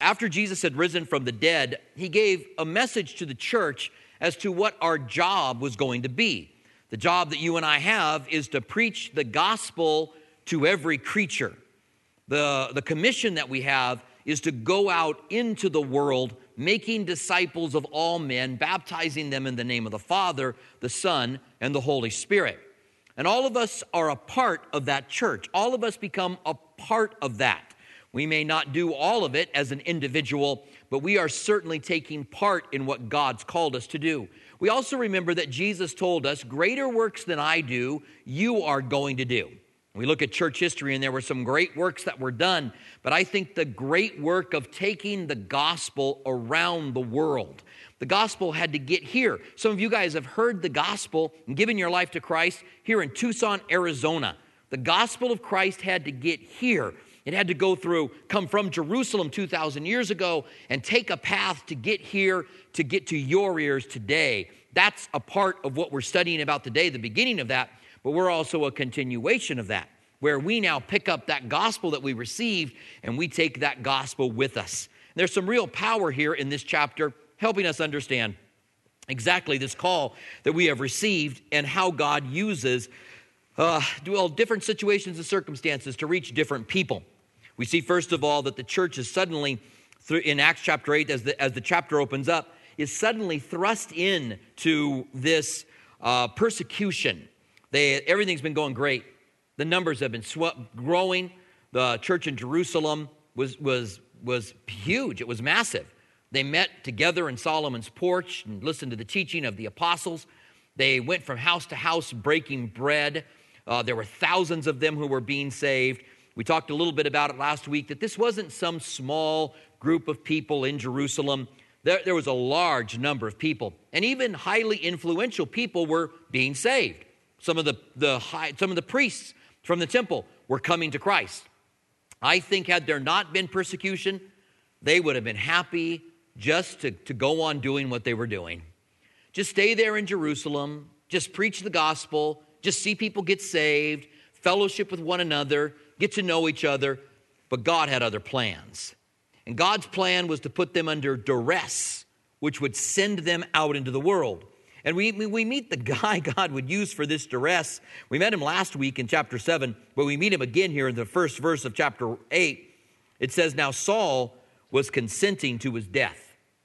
after Jesus had risen from the dead, he gave a message to the church as to what our job was going to be. The job that you and I have is to preach the gospel to every creature. The commission that we have is to go out into the world, making disciples of all men, baptizing them in the name of the Father, the Son, and the Holy Spirit. And all of us are a part of that church. All of us become a part of that. We may not do all of it as an individual, but we are certainly taking part in what God's called us to do. We also remember that Jesus told us, greater works than I do, you are going to do. We look at church history, and there were some great works that were done, but I think the great work of taking the gospel around the world. The gospel had to get here. Some of you guys have heard the gospel and given your life to Christ here in Tucson, Arizona. The gospel of Christ had to get here. It had to come from Jerusalem 2,000 years ago and take a path to get here, to get to your ears today. That's a part of what we're studying about today, the beginning of that, but we're also a continuation of that, where we now pick up that gospel that we received and we take that gospel with us. There's some real power here in this chapter helping us understand exactly this call that we have received and how God uses different situations and circumstances to reach different people. We see, first of all, that the church is suddenly, in Acts chapter 8, as the chapter opens up, is suddenly thrust into this persecution. Everything's been going great. The numbers have been growing. The church in Jerusalem was huge. It was massive. They met together in Solomon's porch and listened to the teaching of the apostles. They went from house to house breaking bread. There were thousands of them who were being saved. We talked a little bit about it last week, that this wasn't some small group of people in Jerusalem. There was a large number of people, and even highly influential people were being saved. Some of the priests from the temple were coming to Christ. I think had there not been persecution, they would have been happy just to go on doing what they were doing. Just stay there in Jerusalem, just preach the gospel, just see people get saved, fellowship with one another, get to know each other. But God had other plans. And God's plan was to put them under duress, which would send them out into the world. And we meet the guy God would use for this duress. We met him last week in chapter 7, but we meet him again here in the first verse of chapter 8. It says, now Saul was consenting to his death.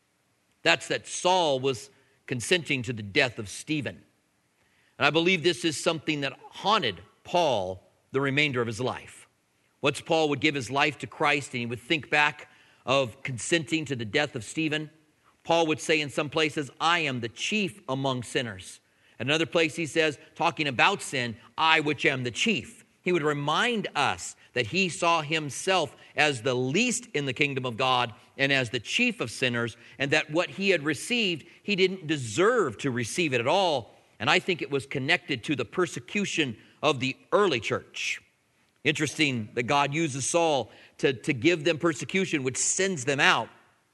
That Saul was consenting to the death of Stephen. And I believe this is something that haunted Paul the remainder of his life. Once Paul would give his life to Christ and he would think back of consenting to the death of Stephen, Paul would say in some places, I am the chief among sinners. At another place he says, talking about sin, I which am the chief. He would remind us that he saw himself as the least in the kingdom of God and as the chief of sinners, and that what he had received, he didn't deserve to receive it at all. And I think it was connected to the persecution of the early church. Interesting that God uses Saul to give them persecution, which sends them out,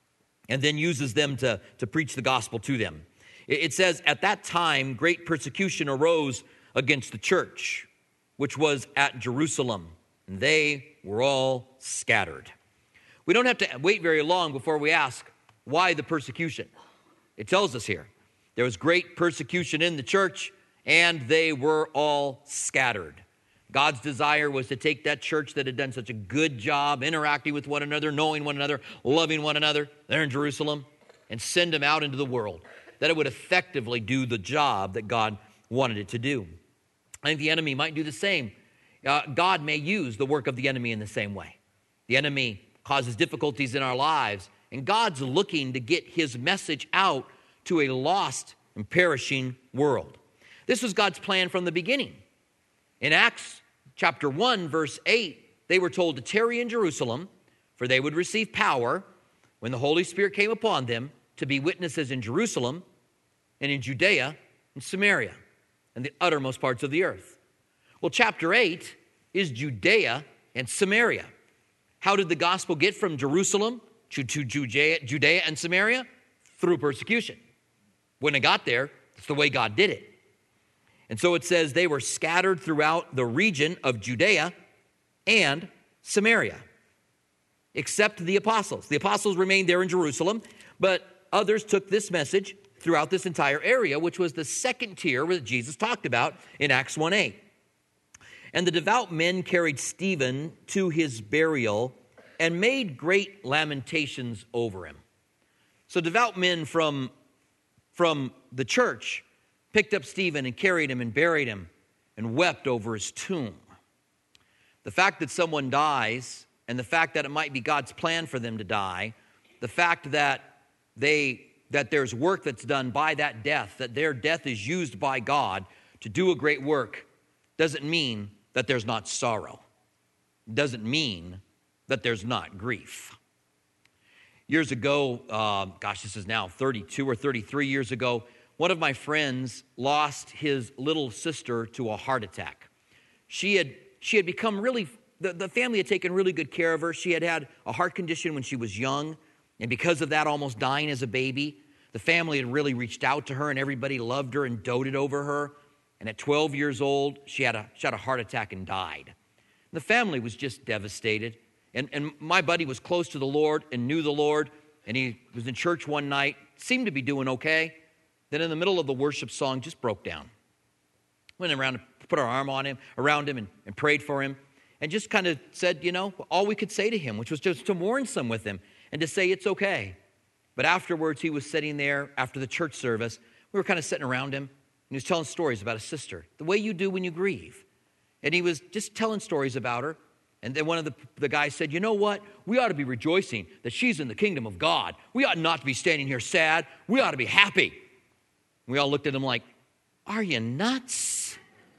and then uses them to preach the gospel to them. It says, at that time, great persecution arose against the church, which was at Jerusalem, and they were all scattered. We don't have to wait very long before we ask, why the persecution? It tells us here, there was great persecution in the church, and they were all scattered. God's desire was to take that church that had done such a good job interacting with one another, knowing one another, loving one another there in Jerusalem, and send them out into the world, that it would effectively do the job that God wanted it to do. I think the enemy might do the same. God may use the work of the enemy in the same way. The enemy causes difficulties in our lives, and God's looking to get his message out to a lost and perishing world. This was God's plan from the beginning. In Acts chapter 1, verse 8, they were told to tarry in Jerusalem, for they would receive power when the Holy Spirit came upon them to be witnesses in Jerusalem and in Judea and Samaria and the uttermost parts of the earth. Well, chapter 8 is Judea and Samaria. How did the gospel get from Jerusalem to Judea and Samaria? Through persecution. When it got there, it's the way God did it. And so it says they were scattered throughout the region of Judea and Samaria. except the apostles. The apostles remained there in Jerusalem, but others took this message throughout this entire area, which was the second tier that Jesus talked about in Acts 1:8. And the devout men carried Stephen to his burial and made great lamentations over him. So devout men from the church picked up Stephen and carried him and buried him and wept over his tomb. The fact that someone dies and the fact that it might be God's plan for them to die, the fact that there's work that's done by that death, that their death is used by God to do a great work, doesn't mean that there's not sorrow. Doesn't mean that there's not grief. Years ago, this is now 32 or 33 years ago, one of my friends lost his little sister to a heart attack. She had become really, the family had taken really good care of her. She had had a heart condition when she was young, and because of that, almost dying as a baby. The family had really reached out to her, and everybody loved her and doted over her. And at 12 years old, she had a heart attack and died. The family was just devastated. And my buddy was close to the Lord and knew the Lord, and he was in church one night, seemed to be doing okay. Then in the middle of the worship song, just broke down. Went around and put our arm around him and prayed for him, and just kind of said, all we could say to him, which was just to mourn some with him and to say it's okay. But afterwards, he was sitting there after the church service. We were kind of sitting around him, and he was telling stories about his sister, the way you do when you grieve. And he was just telling stories about her. And then one of the guys said, you know what? We ought to be rejoicing that she's in the kingdom of God. We ought not to be standing here sad. We ought to be happy. We all looked at him like, are you nuts?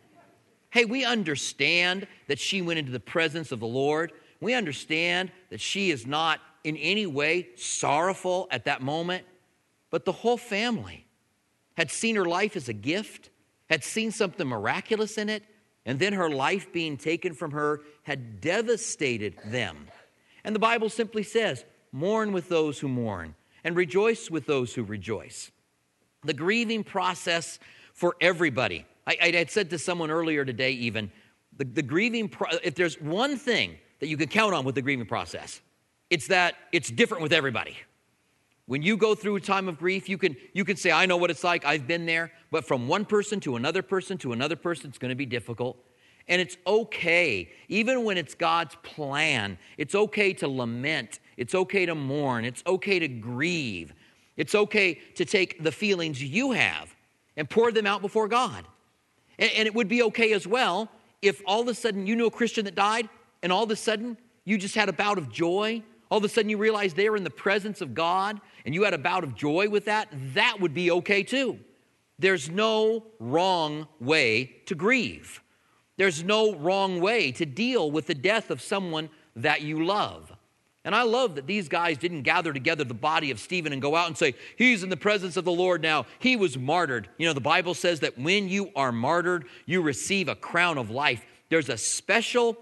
Hey, we understand that she went into the presence of the Lord. We understand that she is not in any way sorrowful at that moment. But the whole family had seen her life as a gift, had seen something miraculous in it, and then her life being taken from her had devastated them. And the Bible simply says, mourn with those who mourn and rejoice with those who rejoice. The grieving process for everybody. I had said to someone earlier today even, the grieving, if there's one thing that you can count on with the grieving process, it's that it's different with everybody. When you go through a time of grief, you can say, I know what it's like, I've been there, but from one person to another person to another person, it's going to be difficult. And it's okay, even when it's God's plan, it's okay to lament, it's okay to mourn, it's okay to grieve. It's okay to take the feelings you have and pour them out before God. And it would be okay as well if all of a sudden you knew a Christian that died, and all of a sudden you just had a bout of joy. All of a sudden you realized they were in the presence of God, and you had a bout of joy with that. That would be okay too. There's no wrong way to grieve. There's no wrong way to deal with the death of someone that you love. And I love that these guys didn't gather together the body of Stephen and go out and say, he's in the presence of the Lord now. He was martyred. The Bible says that when you are martyred, you receive a crown of life. There's a special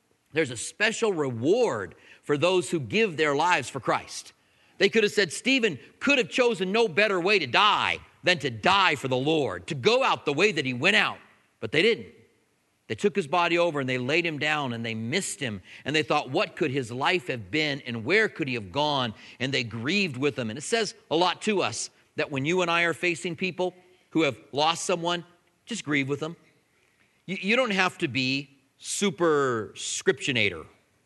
reward for those who give their lives for Christ. They could have said, Stephen could have chosen no better way to die than to die for the Lord, to go out the way that he went out. But they didn't. They took his body over and they laid him down and they missed him. And they thought, what could his life have been and where could he have gone? And they grieved with him. And it says a lot to us that when you and I are facing people who have lost someone, just grieve with them. You don't have to be super scriptionator.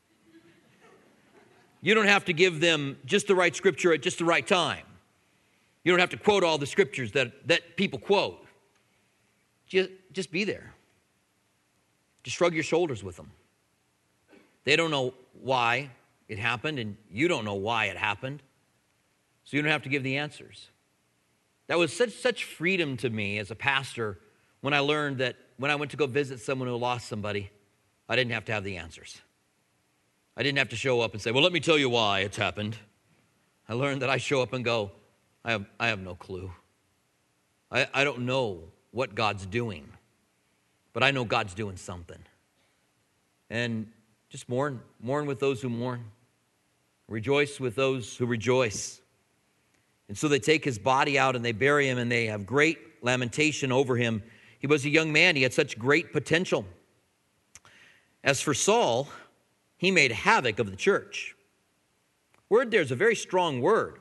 You don't have to give them just the right scripture at just the right time. You don't have to quote all the scriptures that people quote. Just be there. Just shrug your shoulders with them. They don't know why it happened, and you don't know why it happened, so you don't have to give the answers. That was such freedom to me as a pastor when I learned that when I went to go visit someone who lost somebody, I didn't have to have the answers. I didn't have to show up and say, well, let me tell you why it's happened. I learned that I show up and go, I have no clue. I don't know what God's doing. But I know God's doing something. And just mourn with those who mourn. Rejoice with those who rejoice. And so they take his body out and they bury him, and they have great lamentation over him. He was a young man. He had such great potential. As for Saul, he made havoc of the church. Word there is a very strong word.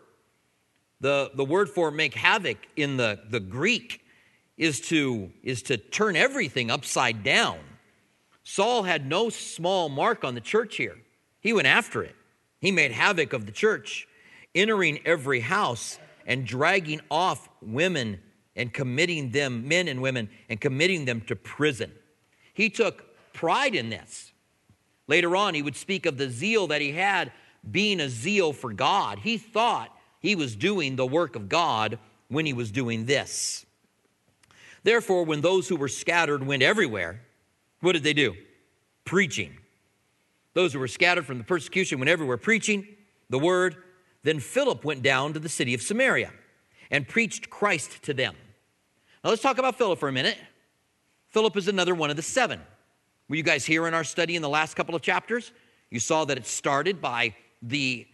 The word for make havoc in the Greek is to turn everything upside down. Saul had no small mark on the church here. He went after it. He made havoc of the church, entering every house and dragging off women and committing them, men and women, and committing them to prison. He took pride in this. Later on, he would speak of the zeal that he had being a zeal for God. He thought he was doing the work of God when he was doing this. Therefore, when those who were scattered went everywhere, what did they do? Preaching. Those who were scattered from the persecution went everywhere preaching the word. Then Philip went down to the city of Samaria and preached Christ to them. Now let's talk about Philip for a minute. Philip is another one of the 7. Were you guys here in our study in the last couple of chapters? You saw that it started by the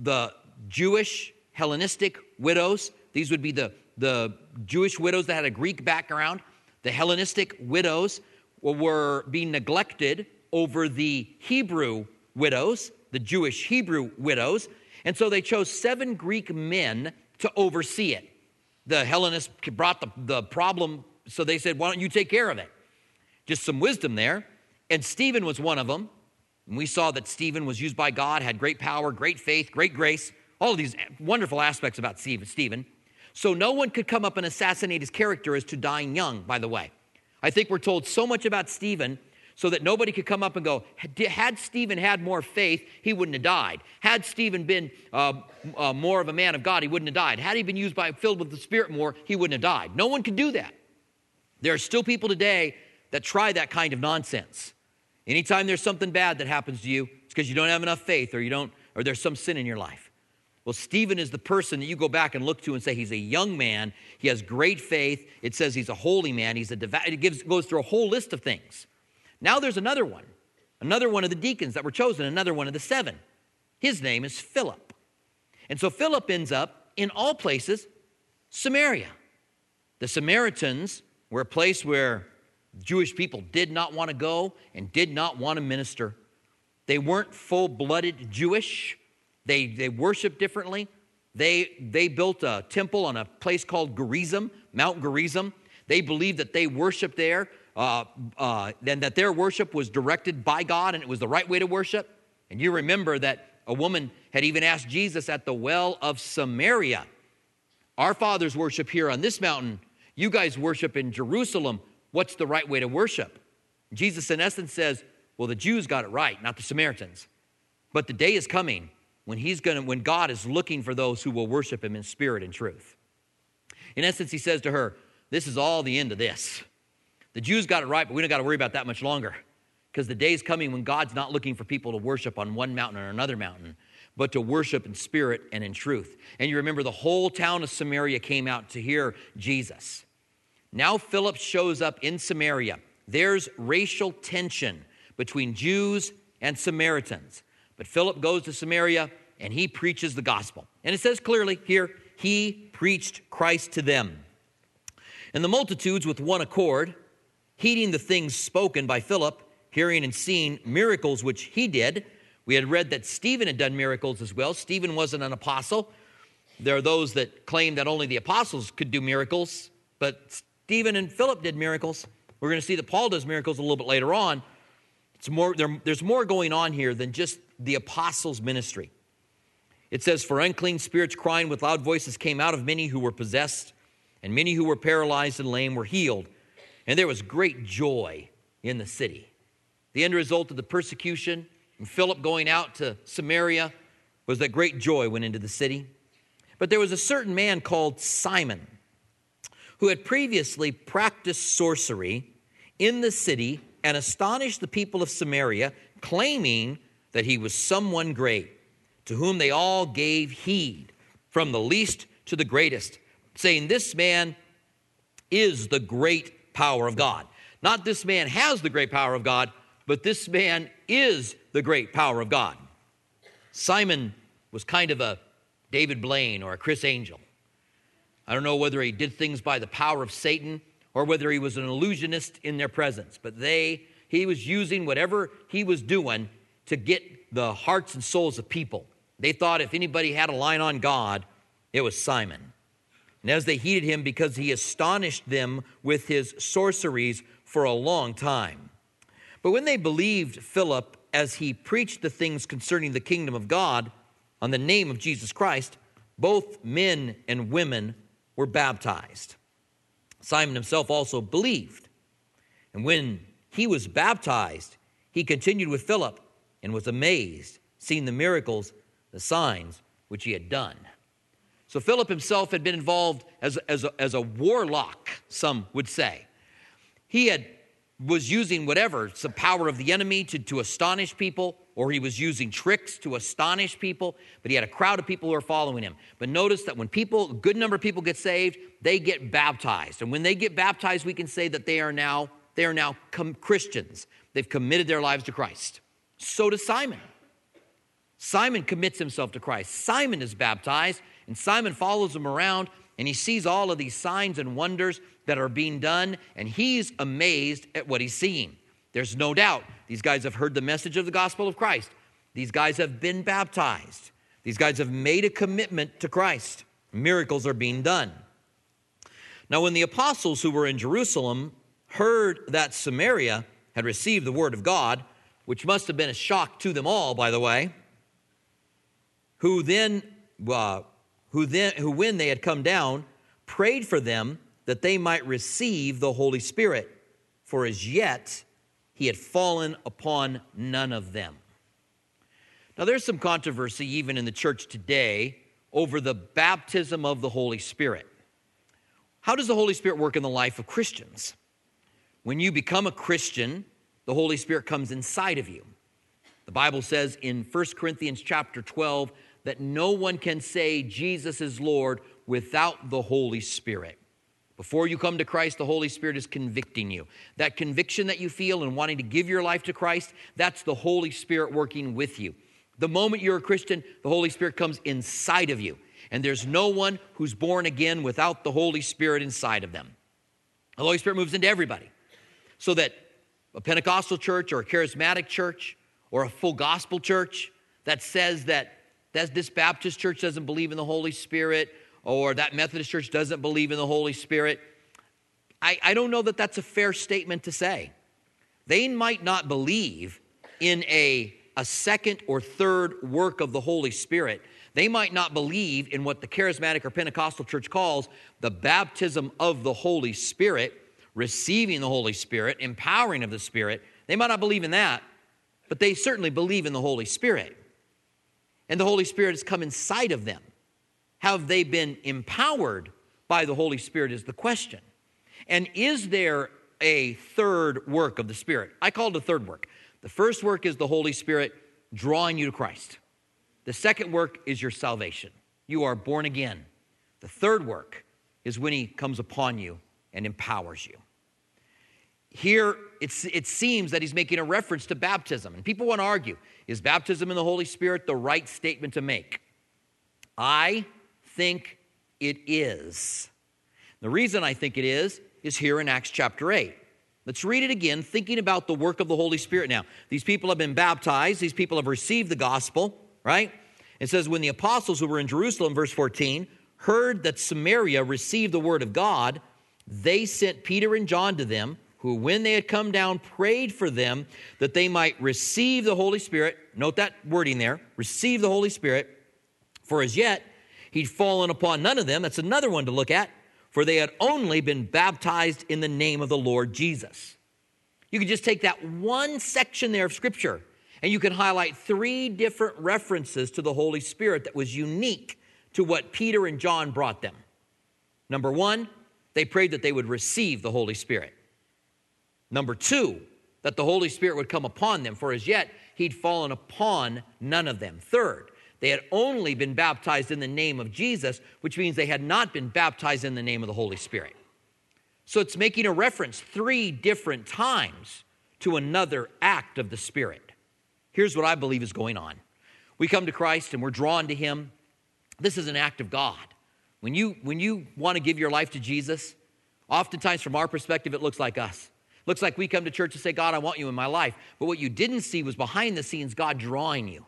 Jewish Hellenistic widows. These would be the Jewish widows that had a Greek background. The Hellenistic widows were being neglected over the Hebrew widows, the Jewish Hebrew widows. And so they chose 7 Greek men to oversee it. The Hellenists brought the problem, so they said, why don't you take care of it? Just some wisdom there. And Stephen was one of them. And we saw that Stephen was used by God, had great power, great faith, great grace, all of these wonderful aspects about Stephen. So no one could come up and assassinate his character as to dying young, by the way. I think we're told so much about Stephen so that nobody could come up and go, had Stephen had more faith, he wouldn't have died. Had Stephen been more of a man of God, he wouldn't have died. Had he been filled with the Spirit more, he wouldn't have died. No one could do that. There are still people today that try that kind of nonsense. Anytime there's something bad that happens to you, it's because you don't have enough faith or there's some sin in your life. Well, Stephen is the person that you go back and look to and say he's a young man. He has great faith. It says he's a holy man. He's a devout. It goes through a whole list of things. Now there's another one of the deacons that were chosen, another one of the 7. His name is Philip. And so Philip ends up, in all places, Samaria. The Samaritans were a place where Jewish people did not want to go and did not want to minister. They weren't full-blooded Jewish. They worshiped differently. They built a temple on a place called Gerizim, Mount Gerizim. They believed that they worshiped there, and that their worship was directed by God, and it was the right way to worship. And you remember that a woman had even asked Jesus at the well of Samaria, our fathers worship here on this mountain. You guys worship in Jerusalem. What's the right way to worship? Jesus, in essence, says, well, the Jews got it right, not the Samaritans. But the day is coming when God is looking for those who will worship him in spirit and truth. In essence, he says to her, this is all the end of this. The Jews got it right, but we don't got to worry about that much longer, because the day is coming when God's not looking for people to worship on one mountain or another mountain, but to worship in spirit and in truth. And you remember the whole town of Samaria came out to hear Jesus. Now Philip shows up in Samaria. There's racial tension between Jews and Samaritans. But Philip goes to Samaria and he preaches the gospel. And it says clearly here, he preached Christ to them. And the multitudes with one accord, heeding the things spoken by Philip, hearing and seeing miracles which he did. We had read that Stephen had done miracles as well. Stephen wasn't an apostle. There are those that claim that only the apostles could do miracles, but Stephen and Philip did miracles. We're going to see that Paul does miracles a little bit later on. There's more going on here than just the apostles' ministry. It says, for unclean spirits crying with loud voices came out of many who were possessed, and many who were paralyzed and lame were healed. And there was great joy in the city. The end result of the persecution and Philip going out to Samaria was that great joy went into the city. But there was a certain man called Simon who had previously practiced sorcery in the city and astonished the people of Samaria, claiming that he was someone great, to whom they all gave heed, from the least to the greatest, saying, this man is the great power of God. Not this man has the great power of God, but this man is the great power of God. Simon was kind of a David Blaine or a Chris Angel. I don't know whether he did things by the power of Satan or whether he was an illusionist in their presence, but he was using whatever he was doing to get the hearts and souls of people. They thought if anybody had a line on God, it was Simon. And as they heeded him because he astonished them with his sorceries for a long time. But when they believed Philip as he preached the things concerning the kingdom of God on the name of Jesus Christ, both men and women were baptized. Simon himself also believed. And when he was baptized, he continued with Philip and was amazed, seeing the miracles, the signs which he had done. So Philip himself had been involved as a warlock, some would say. He was using whatever, some power of the enemy to astonish people, or he was using tricks to astonish people, but he had a crowd of people who are following him. But notice that when a good number of people get saved, they get baptized. And when they get baptized, we can say that they are now Christians. They've committed their lives to Christ. So does Simon. Simon commits himself to Christ. Simon is baptized, and Simon follows him around, and he sees all of these signs and wonders that are being done, and he's amazed at what he's seeing. There's no doubt these guys have heard the message of the gospel of Christ. These guys have been baptized. These guys have made a commitment to Christ. Miracles are being done. Now, when the apostles who were in Jerusalem heard that Samaria had received the word of God, which must have been a shock to them all, by the way, who when they had come down, prayed for them that they might receive the Holy Spirit, for as yet he had fallen upon none of them. Now, there's some controversy even in the church today over the baptism of the Holy Spirit. How does the Holy Spirit work in the life of Christians? When you become a Christian, the Holy Spirit comes inside of you. The Bible says in 1 Corinthians chapter 12 that no one can say Jesus is Lord without the Holy Spirit. Before you come to Christ, the Holy Spirit is convicting you. That conviction that you feel in wanting to give your life to Christ, that's the Holy Spirit working with you. The moment you're a Christian, the Holy Spirit comes inside of you. And there's no one who's born again without the Holy Spirit inside of them. The Holy Spirit moves into everybody. So that a Pentecostal church or a charismatic church or a full gospel church that says that this Baptist church doesn't believe in the Holy Spirit, or that Methodist church doesn't believe in the Holy Spirit, I don't know that that's a fair statement to say. They might not believe in a second or third work of the Holy Spirit. They might not believe in what the charismatic or Pentecostal church calls the baptism of the Holy Spirit, receiving the Holy Spirit, empowering of the Spirit. They might not believe in that, but they certainly believe in the Holy Spirit. And the Holy Spirit has come inside of them. Have they been empowered by the Holy Spirit is the question. And is there a third work of the Spirit? I call it a third work. The first work is the Holy Spirit drawing you to Christ. The second work is your salvation. You are born again. The third work is when he comes upon you and empowers you. Here, it seems that he's making a reference to baptism. And people want to argue, is baptism in the Holy Spirit the right statement to make? I think it is. The reason I think it is here in Acts chapter 8. Let's read it again, thinking about the work of the Holy Spirit now. These people have been baptized. These people have received the gospel, right? It says, when the apostles who were in Jerusalem, verse 14, heard that Samaria received the word of God, they sent Peter and John to them, who when they had come down prayed for them that they might receive the Holy Spirit. Note that wording there, receive the Holy Spirit. For as yet he'd fallen upon none of them. That's another one to look at. For they had only been baptized in the name of the Lord Jesus. You can just take that one section there of Scripture and you can highlight 3 different references to the Holy Spirit that was unique to what Peter and John brought them. Number 1, they prayed that they would receive the Holy Spirit. Number 2, that the Holy Spirit would come upon them, for as yet he'd fallen upon none of them. Third, they had only been baptized in the name of Jesus, which means they had not been baptized in the name of the Holy Spirit. So it's making a reference 3 different times to another act of the Spirit. Here's what I believe is going on. We come to Christ and we're drawn to him. This is an act of God. When you want to give your life to Jesus, oftentimes from our perspective, it looks like us. It looks like we come to church and say, God, I want you in my life. But what you didn't see was behind the scenes, God drawing you.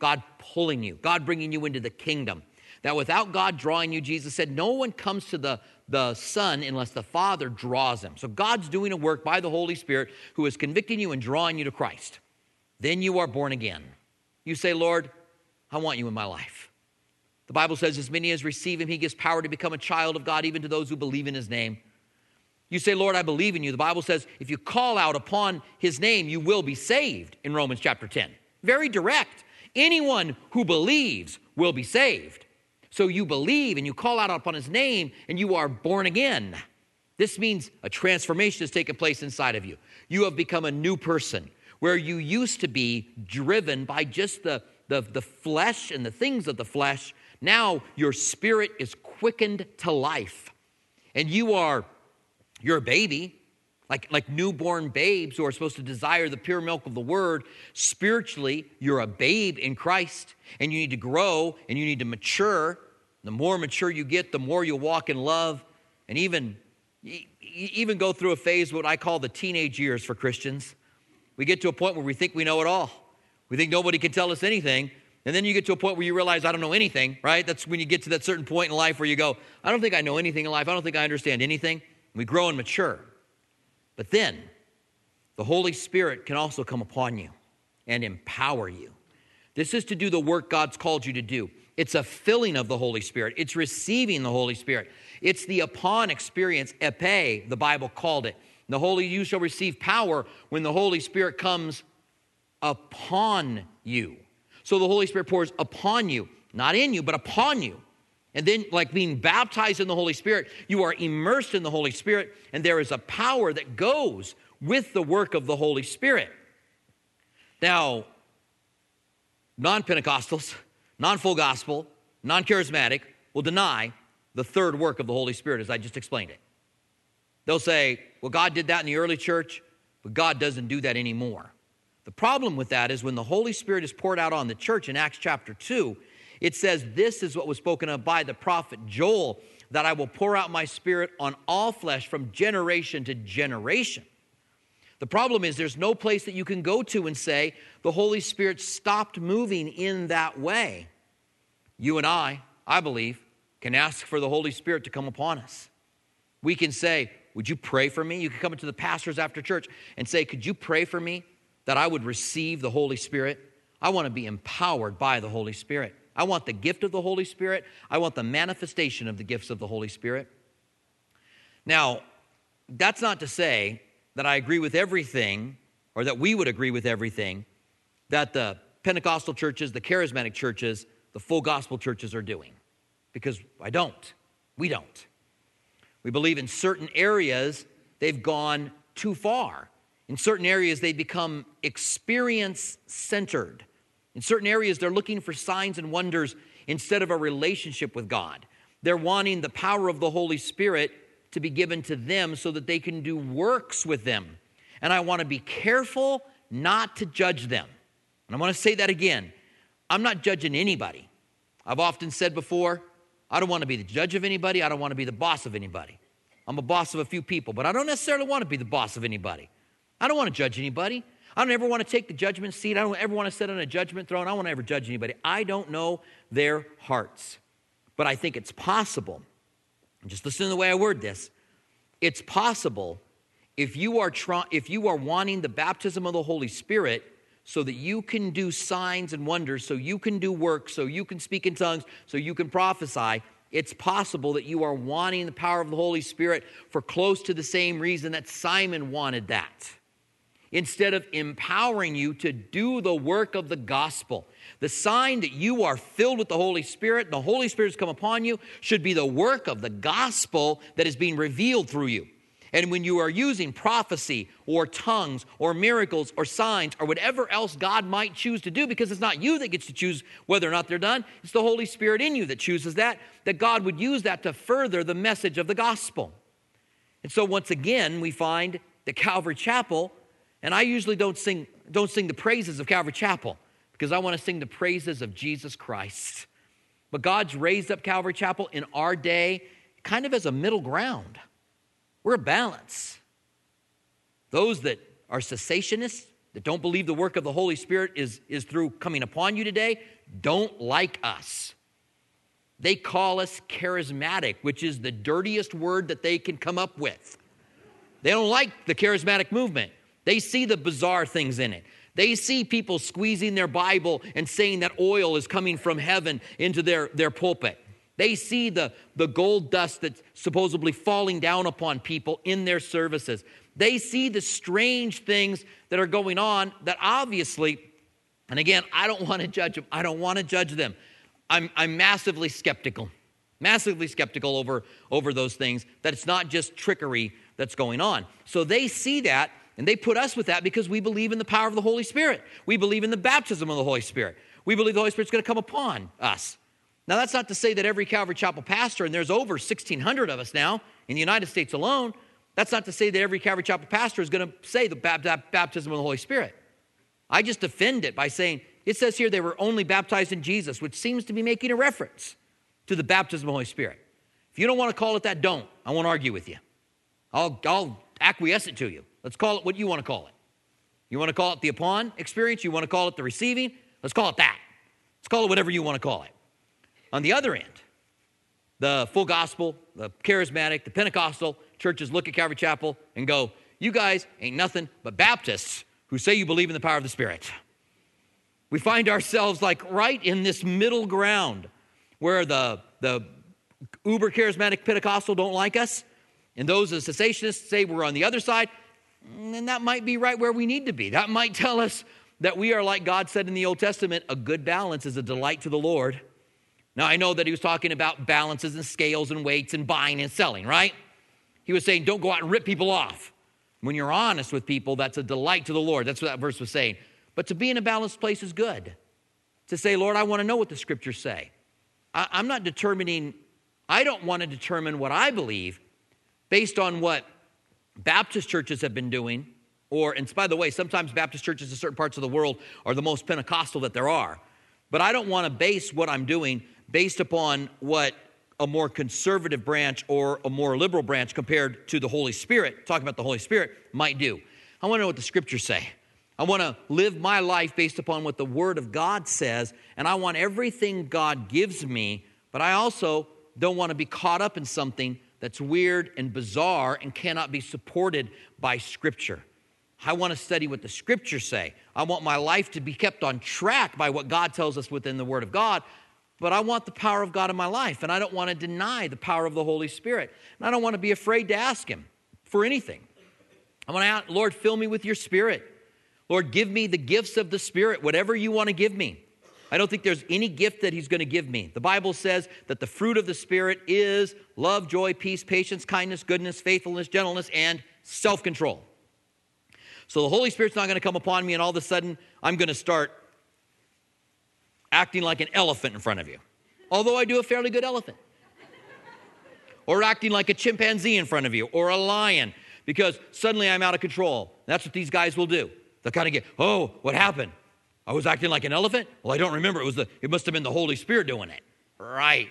God pulling you, God bringing you into the kingdom. That without God drawing you, Jesus said, no one comes to the Son unless the Father draws him. So God's doing a work by the Holy Spirit who is convicting you and drawing you to Christ. Then you are born again. You say, Lord, I want you in my life. The Bible says, as many as receive him, he gives power to become a child of God, even to those who believe in his name. You say, Lord, I believe in you. The Bible says, if you call out upon his name, you will be saved in Romans chapter 10. Very direct. Anyone who believes will be saved. So you believe and you call out upon his name and you are born again. This means a transformation has taken place inside of you. You have become a new person where you used to be driven by just the flesh and the things of the flesh. Now your spirit is quickened to life. And you're a baby, like newborn babes who are supposed to desire the pure milk of the word. Spiritually, you're a babe in Christ, and you need to grow and you need to mature. The more mature you get, the more you'll walk in love, and even go through a phase, what I call the teenage years for Christians. We get to a point where we think we know it all. We think nobody can tell us anything. And then you get to a point where you realize, I don't know anything, right? That's when you get to that certain point in life where you go, I don't think I know anything in life. I don't think I understand anything. We grow and mature. But then the Holy Spirit can also come upon you and empower you. This is to do the work God's called you to do. It's a filling of the Holy Spirit. It's receiving the Holy Spirit. It's the upon experience, epe, the Bible called it. You shall receive power when the Holy Spirit comes upon you. So the Holy Spirit pours upon you, not in you, but upon you. And then, like being baptized in the Holy Spirit, you are immersed in the Holy Spirit, and there is a power that goes with the work of the Holy Spirit. Now, non-Pentecostals, non-full gospel, non-charismatic will deny the third work of the Holy Spirit, as I just explained it. They'll say, well, God did that in the early church, but God doesn't do that anymore. The problem with that is when the Holy Spirit is poured out on the church in Acts chapter 2, it says, this is what was spoken of by the prophet Joel, that I will pour out my Spirit on all flesh from generation to generation. The problem is there's no place that you can go to and say, the Holy Spirit stopped moving in that way. You and I believe, can ask for the Holy Spirit to come upon us. We can say, would you pray for me? You can come into the pastors after church and say, could you pray for me that I would receive the Holy Spirit? I want to be empowered by the Holy Spirit. I want the gift of the Holy Spirit. I want the manifestation of the gifts of the Holy Spirit. Now, that's not to say that I agree with everything, or that we would agree with everything that the Pentecostal churches, the charismatic churches, the full gospel churches are doing. Because I don't. We don't. We believe in certain areas they've gone too far. In certain areas they become experience-centered. In certain areas they're looking for signs and wonders instead of a relationship with God. They're wanting the power of the Holy Spirit to be given to them so that they can do works with them. And I want to be careful not to judge them. And I want to say that again. I'm not judging anybody. I've often said before, I don't want to be the judge of anybody. I don't want to be the boss of anybody. I'm a boss of a few people, but I don't necessarily want to be the boss of anybody. I don't want to judge anybody. I don't ever want to take the judgment seat. I don't ever want to sit on a judgment throne. I don't want to ever judge anybody. I don't know their hearts. But I think it's possible, just listen to the way I word this, it's possible if you are wanting the baptism of the Holy Spirit so that you can do signs and wonders, so you can do work, so you can speak in tongues, so you can prophesy, it's possible that you are wanting the power of the Holy Spirit for close to the same reason that Simon wanted that. Instead of empowering you to do the work of the gospel. The sign that you are filled with the Holy Spirit and the Holy Spirit has come upon you should be the work of the gospel that is being revealed through you. And when you are using prophecy or tongues or miracles or signs or whatever else God might choose to do, because it's not you that gets to choose whether or not they're done, it's the Holy Spirit in you that chooses that God would use that to further the message of the gospel. And so once again, we find that Calvary Chapel, and I usually don't sing the praises of Calvary Chapel because I want to sing the praises of Jesus Christ. But God's raised up Calvary Chapel in our day kind of as a middle ground. We're a balance. Those that are cessationists, that don't believe the work of the Holy Spirit is through coming upon you today, don't like us. They call us charismatic, which is the dirtiest word that they can come up with. They don't like the charismatic movement. They see the bizarre things in it. They see people squeezing their Bible and saying that oil is coming from heaven into their pulpit. They see the gold dust that's supposedly falling down upon people in their services. They see the strange things that are going on that obviously, and again, I don't want to judge them. I don't want to judge them. I'm massively skeptical over those things, that it's not just trickery that's going on. So they see that, and they put us with that because we believe in the power of the Holy Spirit. We believe in the baptism of the Holy Spirit. We believe the Holy Spirit's going to come upon us. Now, that's not to say that every Calvary Chapel pastor, and there's over 1,600 of us now in the United States alone, that's not to say that every Calvary Chapel pastor is going to say the baptism of the Holy Spirit. I just defend it by saying, it says here they were only baptized in Jesus, which seems to be making a reference to the baptism of the Holy Spirit. If you don't want to call it that, don't. I won't argue with you. I'll acquiesce it to you. Let's call it what you want to call it. You want to call it the upon experience? You want to call it the receiving? Let's call it that. Let's call it whatever you want to call it. On the other end, the full gospel, the charismatic, the Pentecostal churches look at Calvary Chapel and go, you guys ain't nothing but Baptists who say you believe in the power of the Spirit. We find ourselves like right in this middle ground where the uber charismatic Pentecostal don't like us, and those as cessationists say we're on the other side, and that might be right where we need to be. That might tell us that we are, like God said in the Old Testament, a good balance is a delight to the Lord. Now, I know that he was talking about balances and scales and weights and buying and selling, right? He was saying, don't go out and rip people off. When you're honest with people, that's a delight to the Lord. That's what that verse was saying. But to be in a balanced place is good. To say, Lord, I want to know what the scriptures say. I don't want to determine what I believe based on what Baptist churches have been doing. And by the way, sometimes Baptist churches in certain parts of the world are the most Pentecostal that there are. But I don't want to base what I'm doing based upon what a more conservative branch or a more liberal branch compared to the Holy Spirit, talking about the Holy Spirit, might do. I want to know what the scriptures say. I want to live my life based upon what the Word of God says, and I want everything God gives me, but I also don't want to be caught up in something that's weird and bizarre and cannot be supported by Scripture. I want to study what the Scriptures say. I want my life to be kept on track by what God tells us within the Word of God, but I want the power of God in my life, and I don't want to deny the power of the Holy Spirit. And I don't want to be afraid to ask Him for anything. I want to ask, Lord, fill me with your Spirit. Lord, give me the gifts of the Spirit, whatever you want to give me. I don't think there's any gift that He's going to give me. The Bible says that the fruit of the Spirit is love, joy, peace, patience, kindness, goodness, faithfulness, gentleness, and self-control. So the Holy Spirit's not going to come upon me and all of a sudden I'm going to start acting like an elephant in front of you. Although I do a fairly good elephant. Or acting like a chimpanzee in front of you, or a lion, because suddenly I'm out of control. That's what these guys will do. They'll kind of get, oh, what happened? I was acting like an elephant? Well, I don't remember. It must have been the Holy Spirit doing it. Right.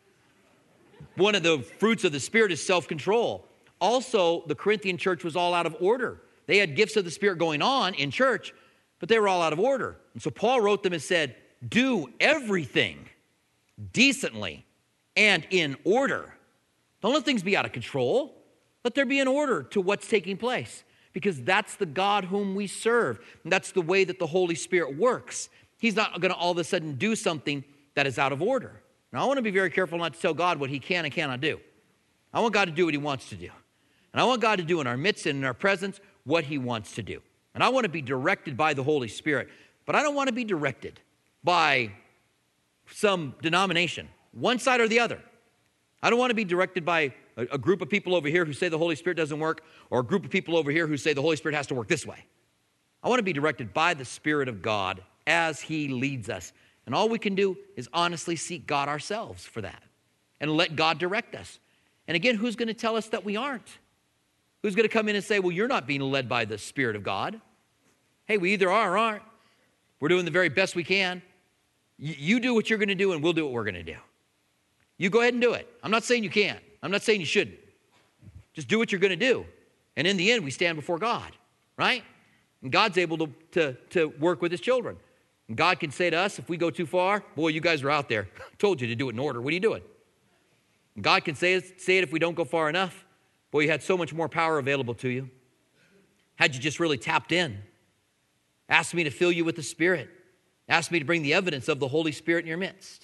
One of the fruits of the Spirit is self-control. Also, the Corinthian church was all out of order. They had gifts of the Spirit going on in church, but they were all out of order. And so Paul wrote them and said, do everything decently and in order. Don't let things be out of control. Let there be an order to what's taking place, because that's the God whom we serve. And that's the way that the Holy Spirit works. He's not going to all of a sudden do something that is out of order. Now, I want to be very careful not to tell God what He can and cannot do. I want God to do what He wants to do. And I want God to do in our midst and in our presence what He wants to do. And I want to be directed by the Holy Spirit. But I don't want to be directed by some denomination, one side or the other. I don't want to be directed by a group of people over here who say the Holy Spirit doesn't work, or a group of people over here who say the Holy Spirit has to work this way. I want to be directed by the Spirit of God as He leads us. And all we can do is honestly seek God ourselves for that and let God direct us. And again, who's going to tell us that we aren't? Who's going to come in and say, well, you're not being led by the Spirit of God? Hey, we either are or aren't. We're doing the very best we can. You do what you're going to do, and we'll do what we're going to do. You go ahead and do it. I'm not saying you can't. I'm not saying you shouldn't. Just do what you're going to do. And in the end, we stand before God, right? And God's able to work with His children. And God can say to us, if we go too far, boy, you guys are out there. I told you to do it in order. What are you doing? And God can say it if we don't go far enough. Boy, you had so much more power available to you. Had you just really tapped in. Asked me to fill you with the Spirit. Asked me to bring the evidence of the Holy Spirit in your midst.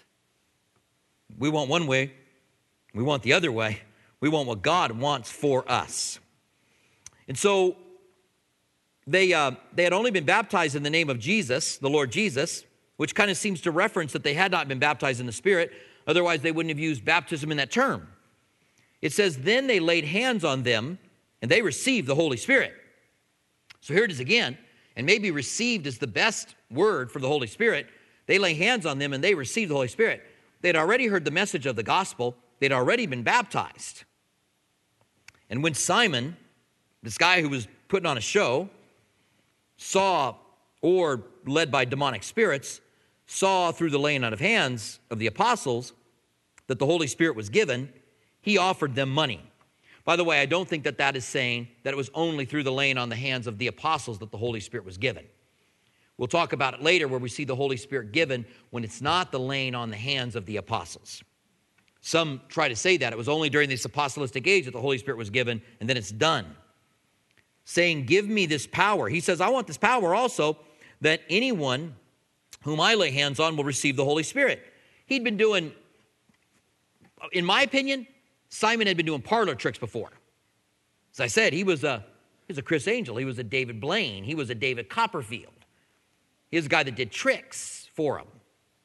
We want one way. We want the other way. We want what God wants for us. And so they had only been baptized in the name of Jesus, the Lord Jesus, which kind of seems to reference that they had not been baptized in the Spirit. Otherwise, they wouldn't have used baptism in that term. It says, then they laid hands on them, and they received the Holy Spirit. So here it is again, and maybe received is the best word for the Holy Spirit. They lay hands on them, and they received the Holy Spirit. They'd already heard the message of the gospel. They'd already been baptized. And when Simon, this guy who was putting on a show, saw, or led by demonic spirits, saw through the laying on of hands of the apostles that the Holy Spirit was given, he offered them money. By the way, I don't think that that is saying that it was only through the laying on the hands of the apostles that the Holy Spirit was given. We'll talk about it later where we see the Holy Spirit given when it's not the laying on the hands of the apostles. Some try to say that it was only during this apostolistic age that the Holy Spirit was given, and then it's done. Saying, give me this power. He says, I want this power also, that anyone whom I lay hands on will receive the Holy Spirit. He'd been doing, in my opinion, Simon had been doing parlor tricks before. As I said, he was a Chris Angel. He was a David Blaine. He was a David Copperfield. He was a guy that did tricks for him.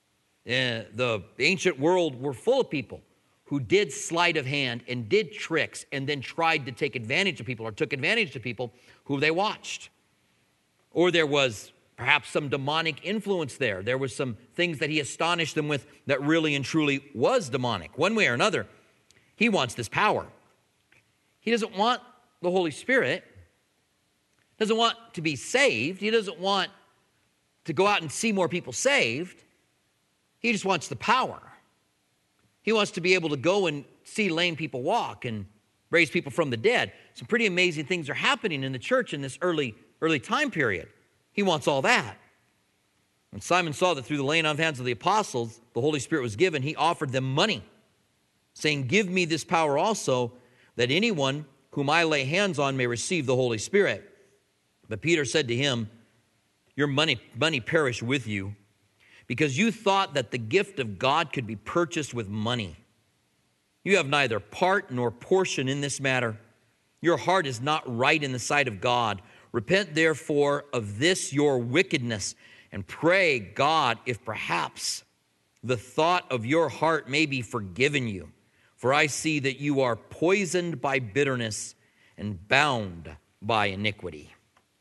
The ancient world were full of people who did sleight of hand and did tricks and then tried to take advantage of people or took advantage of people who they watched. Or there was perhaps some demonic influence there. There was some things that he astonished them with that really and truly was demonic. One way or another, he wants this power. He doesn't want the Holy Spirit. Doesn't want to be saved. He doesn't want to go out and see more people saved. He just wants the power. He wants to be able to go and see lame people walk and raise people from the dead. Some pretty amazing things are happening in the church in this early time period. He wants all that. When Simon saw that through the laying on of hands of the apostles, the Holy Spirit was given, he offered them money, saying, give me this power also, that anyone whom I lay hands on may receive the Holy Spirit. But Peter said to him, your money perish with you, because you thought that the gift of God could be purchased with money. You have neither part nor portion in this matter. Your heart is not right in the sight of God. Repent therefore of this your wickedness, and pray God if perhaps the thought of your heart may be forgiven you. For I see that you are poisoned by bitterness and bound by iniquity.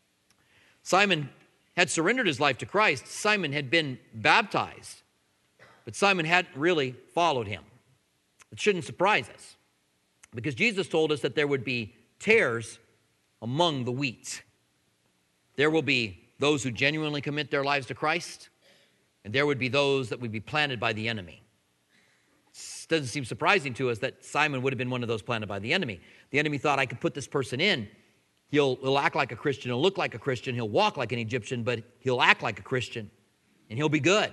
Simon had surrendered his life to Christ. Simon had been baptized, but Simon hadn't really followed him. It shouldn't surprise us, because Jesus told us that there would be tares among the wheat. There will be those who genuinely commit their lives to Christ, and there would be those that would be planted by the enemy. It doesn't seem surprising to us that Simon would have been one of those planted by the enemy. The enemy thought, I could put this person in. He'll act like a Christian, he'll look like a Christian, he'll walk like an Egyptian, but he'll act like a Christian, and he'll be good.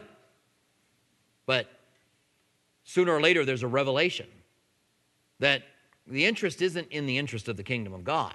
But sooner or later, there's a revelation that the interest isn't in the interest of the kingdom of God.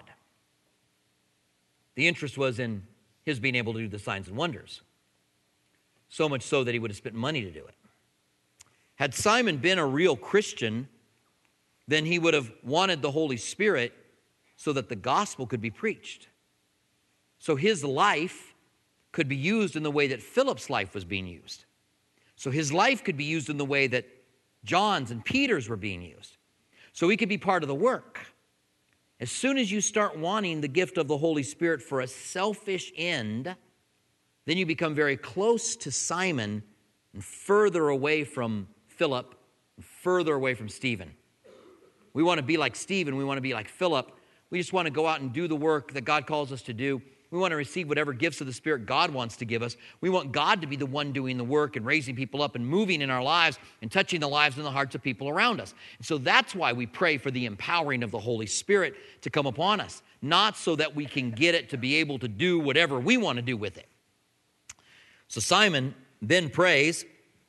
The interest was in his being able to do the signs and wonders, so much so that he would have spent money to do it. Had Simon been a real Christian, then he would have wanted the Holy Spirit so that the gospel could be preached. So his life could be used in the way that Philip's life was being used. So his life could be used in the way that John's and Peter's were being used. So he could be part of the work. As soon as you start wanting the gift of the Holy Spirit for a selfish end, then you become very close to Simon and further away from Philip and further away from Stephen. We want to be like Stephen. We want to be like Philip. We just want to go out and do the work that God calls us to do. We want to receive whatever gifts of the Spirit God wants to give us. We want God to be the one doing the work and raising people up and moving in our lives and touching the lives and the hearts of people around us. And so that's why we pray for the empowering of the Holy Spirit to come upon us, not so that we can get it to be able to do whatever we want to do with it. So Simon then prays.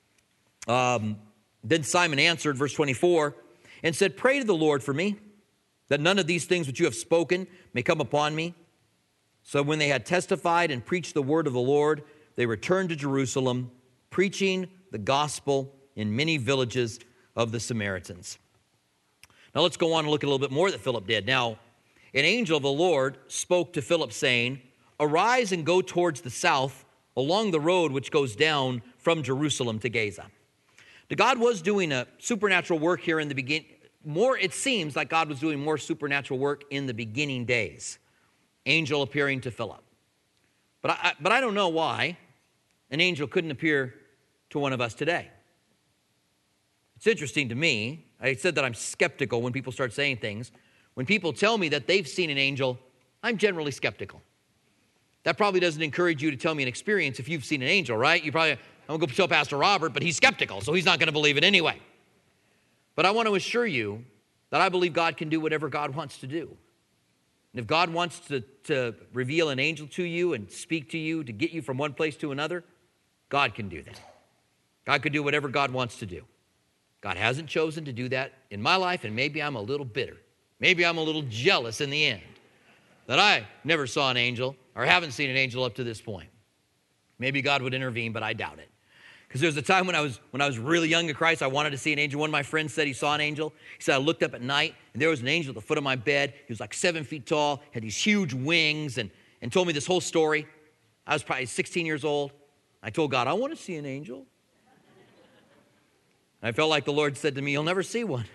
Then Simon answered, verse 24, and said, "Pray to the Lord for me, that none of these things which you have spoken may come upon me." So when they had testified and preached the word of the Lord, they returned to Jerusalem, preaching the gospel in many villages of the Samaritans. Now let's go on and look at a little bit more that Philip did. Now, an angel of the Lord spoke to Philip, saying, "Arise and go towards the south along the road which goes down from Jerusalem to Gaza." Now, God was doing a supernatural work here in the beginning. It seems like God was doing more supernatural work in the beginning days. Angel appearing to Philip. But I don't know why an angel couldn't appear to one of us today. It's interesting to me. I said that I'm skeptical when people start saying things. When people tell me that they've seen an angel, I'm generally skeptical. That probably doesn't encourage you to tell me an experience if you've seen an angel, right? I'm going to go tell Pastor Robert, but he's skeptical, so he's not going to believe it anyway. But I want to assure you that I believe God can do whatever God wants to do. And if God wants to reveal an angel to you and speak to you to get you from one place to another, God can do that. God could do whatever God wants to do. God hasn't chosen to do that in my life, and maybe I'm a little bitter. Maybe I'm a little jealous in the end that I never saw an angel or haven't seen an angel up to this point. Maybe God would intervene, but I doubt it. Because there was a time when I was really young in Christ, I wanted to see an angel. One of my friends said he saw an angel. He said, I looked up at night, and there was an angel at the foot of my bed. He was like 7 feet tall, had these huge wings, and told me this whole story. I was probably 16 years old. I told God, I want to see an angel. And I felt like the Lord said to me, you'll never see one.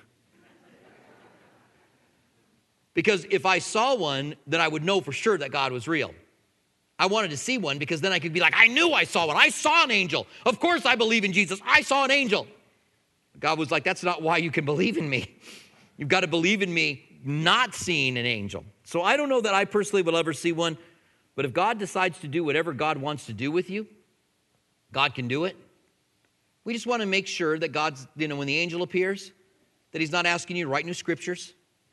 Because if I saw one, then I would know for sure that God was real. I wanted to see one because then I could be like, I knew I saw one. I saw an angel. Of course I believe in Jesus. I saw an angel. God was like, that's not why you can believe in me. You've got to believe in me not seeing an angel. So I don't know that I personally will ever see one. But if God decides to do whatever God wants to do with you, God can do it. We just want to make sure that God's, when the angel appears, that he's not asking you to write new scriptures.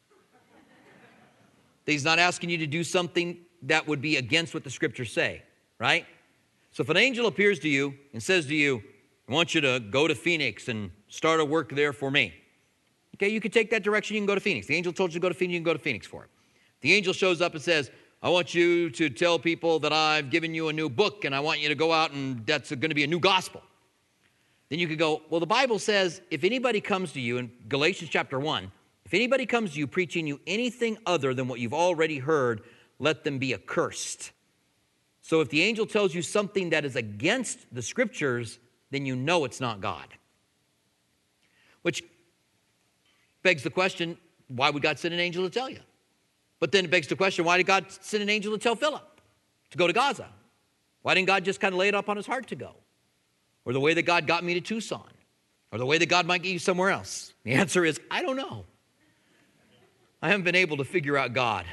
That he's not asking you to do something that would be against what the scriptures say, right? So if an angel appears to you and says to you, I want you to go to Phoenix and start a work there for me. Okay, you can take that direction, you can go to Phoenix. The angel told you to go to Phoenix, you can go to Phoenix for it. The angel shows up and says, I want you to tell people that I've given you a new book and I want you to go out and that's going to be a new gospel. Then you could go, well, the Bible says if anybody comes to you in Galatians chapter 1, if anybody comes to you preaching you anything other than what you've already heard, let them be accursed. So if the angel tells you something that is against the scriptures, then you know it's not God. Which begs the question, why would God send an angel to tell you? But then it begs the question, why did God send an angel to tell Philip to go to Gaza? Why didn't God just kind of lay it up on his heart to go? Or the way that God got me to Tucson? Or the way that God might get you somewhere else? The answer is, I don't know. I haven't been able to figure out God.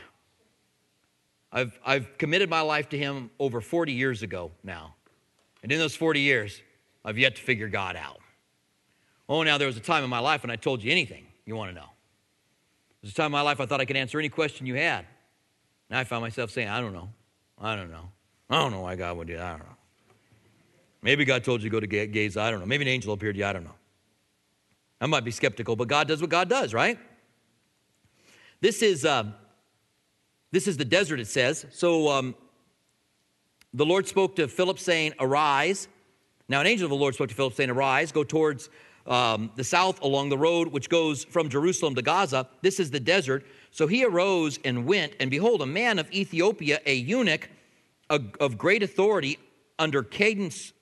I've committed my life to him over 40 years ago now. And in those 40 years, I've yet to figure God out. Oh, now there was a time in my life when I told you anything you want to know. There was a time in my life I thought I could answer any question you had. Now I found myself saying, I don't know. I don't know why God would do that. I don't know. Maybe God told you to go to Gaza. I don't know. Maybe an angel appeared to you. I don't know. I might be skeptical, but God does what God does, right? This is the desert, it says. So the Lord spoke to Philip saying, arise. Now an angel of the Lord spoke to Philip saying, arise, go towards the south along the road which goes from Jerusalem to Gaza. This is the desert. So he arose and went, and behold, a man of Ethiopia, a eunuch of great authority under Candace,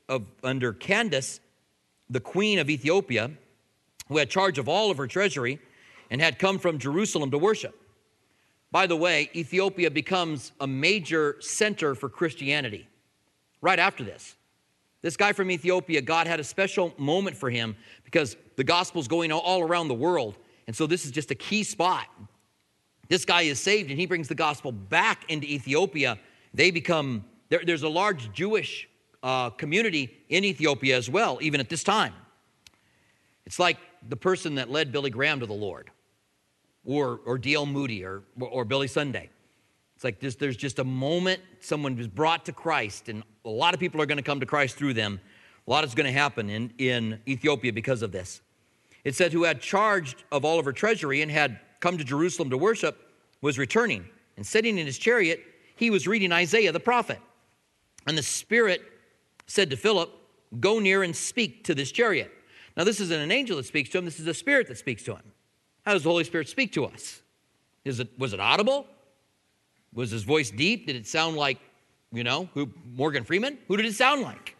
the queen of Ethiopia, who had charge of all of her treasury, and had come from Jerusalem to worship. By the way, Ethiopia becomes a major center for Christianity right after this. This guy from Ethiopia, God had a special moment for him because the gospel's going all around the world. And so this is just a key spot. This guy is saved and he brings the gospel back into Ethiopia. They become, there's a large Jewish community in Ethiopia as well, even at this time. It's like the person that led Billy Graham to the Lord. Or D.L. Moody or Billy Sunday. It's like there's just a moment someone was brought to Christ, and a lot of people are going to come to Christ through them. A lot is going to happen in Ethiopia because of this. It said, who had charge of all of her treasury and had come to Jerusalem to worship, was returning. And sitting in his chariot, he was reading Isaiah the prophet. And the Spirit said to Philip, go near and speak to this chariot. Now, this isn't an angel that speaks to him. This is a Spirit that speaks to him. How does the Holy Spirit speak to us? Was it audible? Was his voice deep? Did it sound like, Morgan Freeman? Who did it sound like?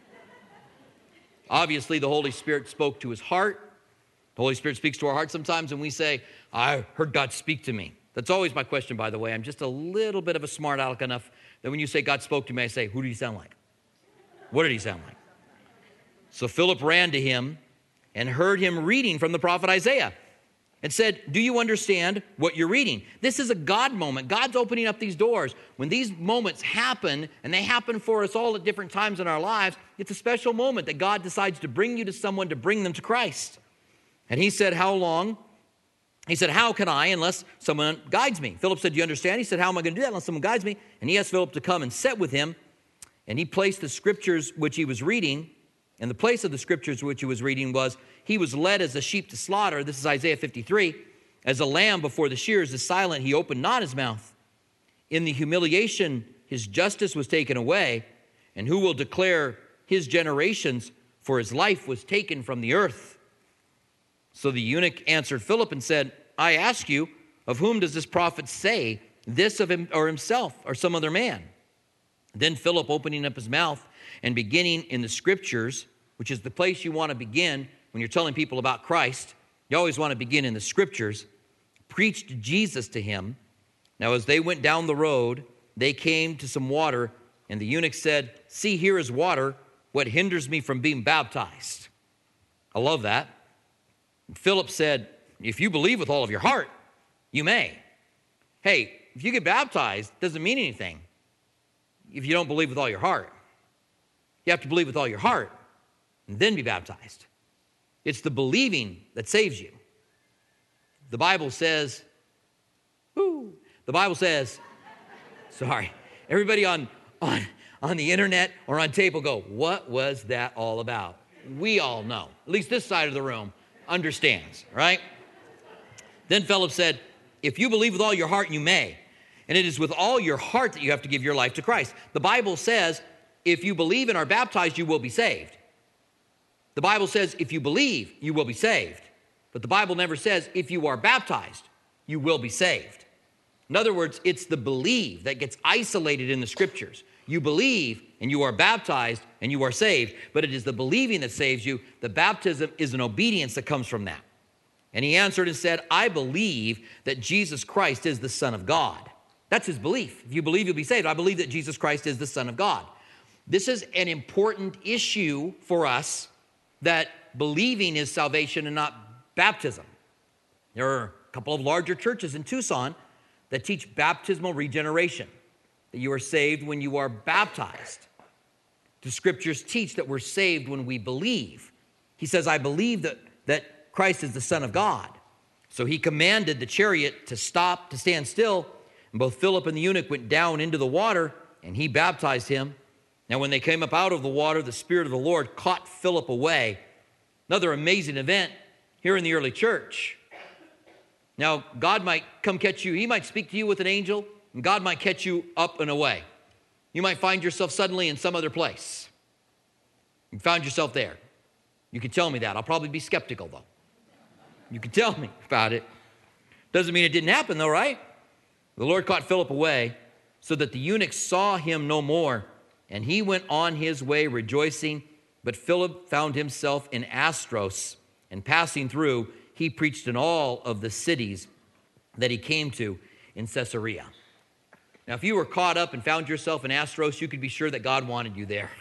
Obviously, the Holy Spirit spoke to his heart. The Holy Spirit speaks to our heart sometimes, and we say, I heard God speak to me. That's always my question, by the way. I'm just a little bit of a smart aleck enough that when you say God spoke to me, I say, who did he sound like? What did he sound like? So Philip ran to him and heard him reading from the prophet Isaiah and said, do you understand what you're reading? This is a God moment. God's opening up these doors. When these moments happen, and they happen for us all at different times in our lives, it's a special moment that God decides to bring you to someone to bring them to Christ. And he said, how long? He said, how can I unless someone guides me? Philip said, do you understand? He said, how am I going to do that unless someone guides me? And he asked Philip to come and sit with him. And he placed the scriptures which he was reading. And the place of the scriptures which he was reading was, he was led as a sheep to slaughter. This is Isaiah 53. As a lamb before the shears is silent, he opened not his mouth. In the humiliation, his justice was taken away. And who will declare his generations? For his life was taken from the earth. So the eunuch answered Philip and said, I ask you, of whom does this prophet say, this of him or himself or some other man? Then Philip, opening up his mouth and beginning in the scriptures, which is the place you want to begin when you're telling people about Christ, you always want to begin in the scriptures, preached Jesus to him. Now as they went down the road, they came to some water, and the eunuch said, see, here is water. What hinders me from being baptized? I love that. And Philip said, if you believe with all of your heart, you may. Hey, if you get baptized, it doesn't mean anything if you don't believe with all your heart. You have to believe with all your heart and then be baptized. It's the believing that saves you. The Bible says, sorry, everybody on the internet or on tape will go, what was that all about? We all know, at least this side of the room understands, right? Then Philip said, if you believe with all your heart, you may. And it is with all your heart that you have to give your life to Christ. The Bible says, if you believe and are baptized, you will be saved. The Bible says, if you believe, you will be saved. But the Bible never says, if you are baptized, you will be saved. In other words, it's the believe that gets isolated in the scriptures. You believe and you are baptized and you are saved, but it is the believing that saves you. The baptism is an obedience that comes from that. And he answered and said, I believe that Jesus Christ is the Son of God. That's his belief. If you believe, you'll be saved. I believe that Jesus Christ is the Son of God. This is an important issue for us, that believing is salvation and not baptism. There are a couple of larger churches in Tucson that teach baptismal regeneration, that you are saved when you are baptized. The scriptures teach that we're saved when we believe. He says, I believe that Christ is the Son of God. So he commanded the chariot to stop, to stand still. And both Philip and the eunuch went down into the water, and he baptized him. Now when they came up out of the water, the Spirit of the Lord caught Philip away. Another amazing event here in the early church. Now, God might come catch you. He might speak to you with an angel, and God might catch you up and away. You might find yourself suddenly in some other place. You found yourself there. You can tell me that. I'll probably be skeptical, though. You can tell me about it. Doesn't mean it didn't happen, though, right? The Lord caught Philip away so that the eunuch saw him no more, and he went on his way rejoicing. But Philip found himself in Astros, and passing through, he preached in all of the cities that he came to in Caesarea. Now, if you were caught up and found yourself in Astros, you could be sure that God wanted you there.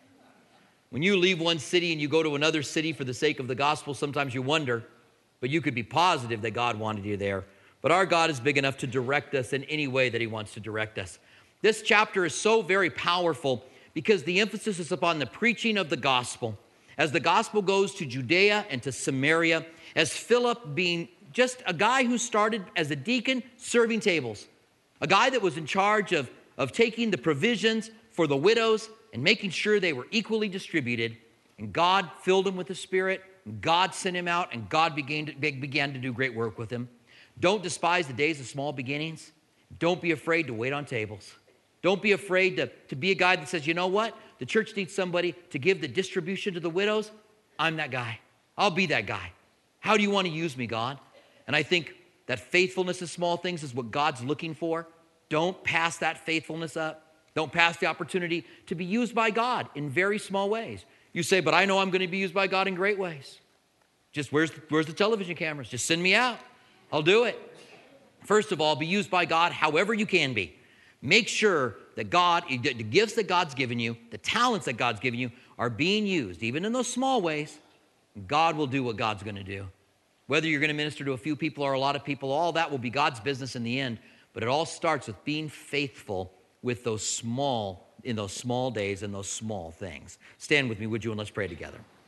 When you leave one city and you go to another city for the sake of the gospel, sometimes you wonder, but you could be positive that God wanted you there. But our God is big enough to direct us in any way that he wants to direct us. This chapter is so very powerful because the emphasis is upon the preaching of the gospel. As the gospel goes to Judea and to Samaria, as Philip being just a guy who started as a deacon serving tables, a guy that was in charge of taking the provisions for the widows and making sure they were equally distributed, and God filled him with the Spirit, and God sent him out, and God began to do great work with him. Don't despise the days of small beginnings. Don't be afraid to wait on tables. Don't be afraid to be a guy that says, you know what? The church needs somebody to give the distribution to the widows. I'm that guy. I'll be that guy. How do you want to use me, God? And I think that faithfulness in small things is what God's looking for. Don't pass that faithfulness up. Don't pass the opportunity to be used by God in very small ways. You say, but I know I'm going to be used by God in great ways. Just where's the television cameras? Just send me out. I'll do it. First of all, be used by God however you can be. Make sure that the gifts that God's given you, the talents that God's given you are being used, even in those small ways. God will do what God's going to do. Whether you're going to minister to a few people or a lot of people, all that will be God's business in the end. But it all starts with being faithful with in those small days and those small things. Stand with me, would you, and let's pray together.